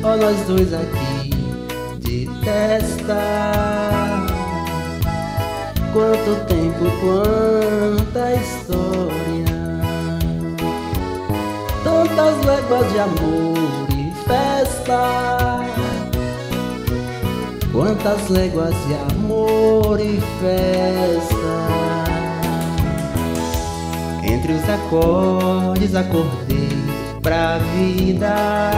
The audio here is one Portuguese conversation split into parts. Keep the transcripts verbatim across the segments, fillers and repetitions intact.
Ó nós dois aqui de testa. Quanto tempo, quanta história, tantas léguas de amor e festa. Quantas léguas de amor e festa. Entre os acordes acordei pra vida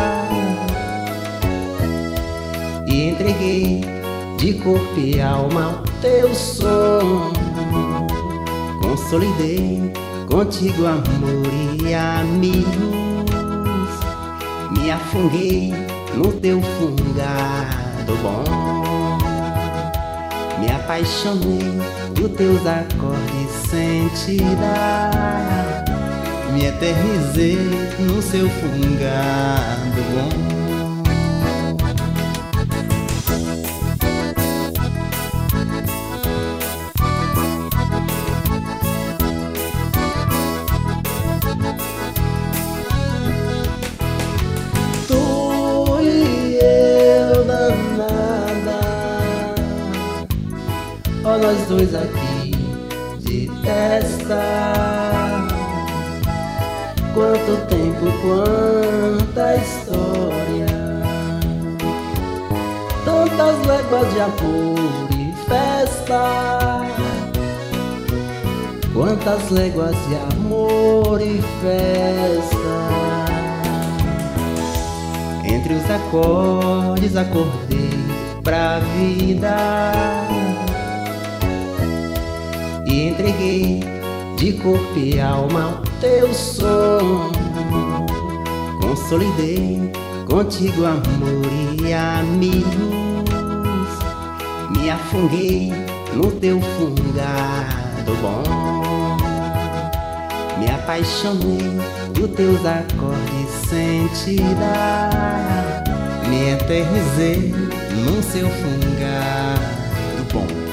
e entreguei de corpo e alma ao teu som. Consolidei contigo amor e amigos, me afunguei no teu fungado bom. Me apaixonei dos teus acordes sentida, me eternizei no seu fungado bom. Ó nós dois aqui de testa. Quanto tempo, quanta história, tantas léguas de amor e festa. Quantas léguas de amor e festa. Entre os acordes acordei pra vida e entreguei de corpo e alma ao teu som. Consolidei contigo amor e amigos, me afunguei no teu fungado bom. Me apaixonei dos teus acordes sentida, me eternizei no seu fungado bom.